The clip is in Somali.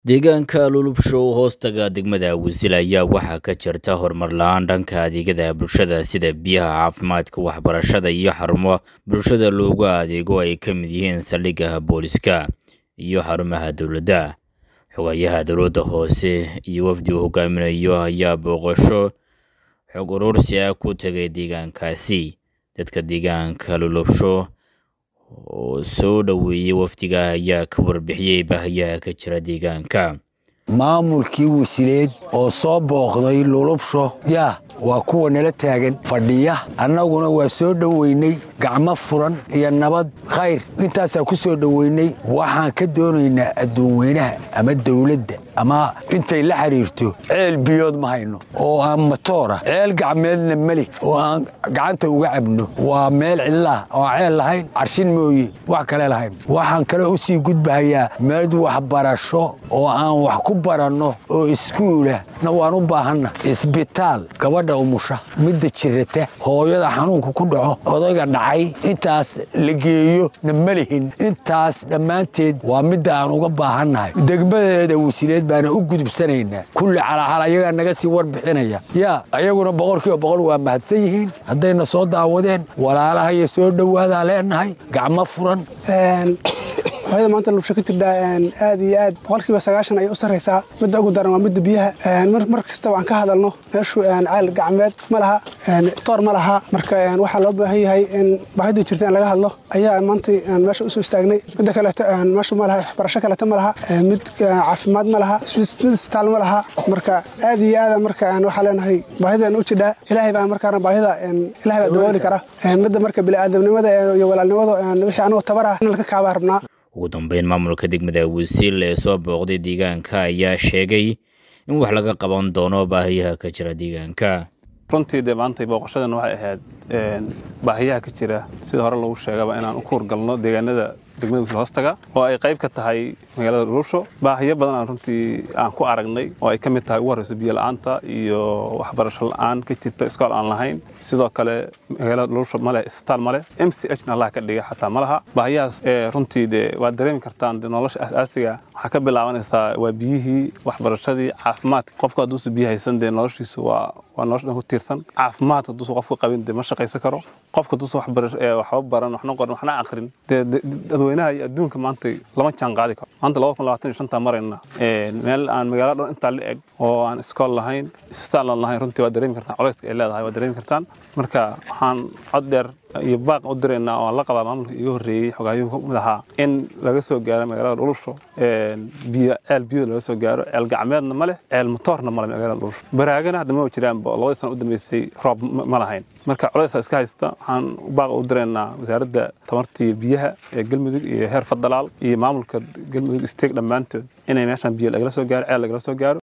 deegaanka lulubsho hoostaga degmada Wisil ayaa waxaa ka jirta horumar la'aan dhanka adeegyada bulshada sida biyaha, caafimaadka, waxbarashada iyo xarumo bulshada loogu adeego ay ka mid yihiin saldhigga booliska iyo xarumaha dowladda. Xogayaha dowladda hoose iyo wafdi uu hogaaminayo ayaa booqasho xog urursi ah ku tagay deegaankaasi. Dadka deegaanka lulubsho oo soo dhaweeyay wafdiga ayaa ka warbixiyay baahiyaha ka jira deegaanka. maamulkii wasiileed oo soo booqday lulubsho waa kuwa nala taagan fadhiya annaguna waa soo dhaweynay gacmo furan iyo nabad khayr intaasaa ku soo dhaweynay. waxaan ka doonaynaa adduunweynaha ama dawladda ama intay la xiriirto ceel biyood ma hayno oo aan matoora ceel gacmeedna mali oo aan gacanta uga cabno. waa meel cidla oo ceel lahayn carshin mooye wax kale lahayn. waxaan kale u sii gudbahayaa meel waxbarasho oo aan wax ku baranno oo iskuula na waan u baahanna isbitaal gabadha umusha midda jirata hooyada xanuunka ku dhaco odayga dhacay intaas la geeyo na malihin. intaas dhammaanteed waa midda aan uga baahannahay. degmadeeda wasiileed baana u gudubsanaynaa kulli calacal ayagaa naga sii warbixinaya ayaguna 100% waa mahadsan yihiin haddayna soo daawadeen walaalaha iyo soo dhawaada leenahay gacmo furan. هذا ما أنت لو بشكل ده آدي قال كي بس عشان أي أسرة ساعة مدة أقدر ما مدة بيها مركز طبعا كهذا لنا شو عال قعمات ملها طار ملها مركز وحلب هي بعد شرتين لقاها الله أي ما أنت ماشي أسوي استغني مدة كلا ماشي ملها برشكلة ملها مد عفماد ملها استعمل ملها مركز آدي مركز وحلنا هي بعد نوتش ده إلهي بقى مركز أنا بعد إلهي بقى دولي كره مدة مركز بالآدم مدة يولا نمدة وش أنا وتبرع نلقى كعبارنا. ugu dambeyn maamulka degmada Wisil ee soo booqday deegaanka ayaa sheegay in wax laga qaban doono baahiyaha ka jira deegaanka. runtii maanta booqashadan waxay ahayd baahiyaha ka jira sida hore lagu sheegay inaan u koorgalno deegaanada degmada Wisil hoostaga oo ay qayb ka tahay magaalada lulubsho. baahiyo badan aan runtii aan ku aragnay oo ay ka mid tahay waraysi biyo la'aanta iyo waxbarasho la'aan ka jirta iskool aan lahayn. sidoo kale magaalada lulubsho male isbitaal male MCH na la ka dhigay xataa malaha. baahiyahaas runtii waa dareemi kartaan nolosha asaasiga waxa ka bilaabanaysa waa biyihii waxbarashadii caafimaadka. qofka hadduu biyo haysan noloshiisu waa nolosha ku tiirsan. caafimaadka hadduu qofku qabin ma shaqaysan karo. qofka hadduu waxba baran waxna qoran waxna akhrin dadweynaha iyo adduunka maanta lama jaan qaadi karo. maanta 2025 marayna meel aan magaalada inta la eg oo aan iskool lahayn isbitaal lahayn runtii waa dareemi kartaan culayska ay leedahay waa dareemi kartaan. marka waxaan cod dheer iyo baaq u direynaa oo la qabaa maamulka iga horeeyay xogaayuhu madaxa in laga soo gaaro magaalada lulubsho biyo laga soo gaaro ceel gacmeedna male ceel matoorna male magaalada lulubsho. baraagana hadda ma jiraan labada sano u dambeysay roob ma lahayn. marka culayska iska haysta waxaan baaq u direynaa wasaaradda tamarta iyo biyaha ee galmudug iyo heer federaal iyo maamulka galmudug isteeg dhammaantood inay meeshan biyo lagala soo gaaro ceel lagala soo gaaro.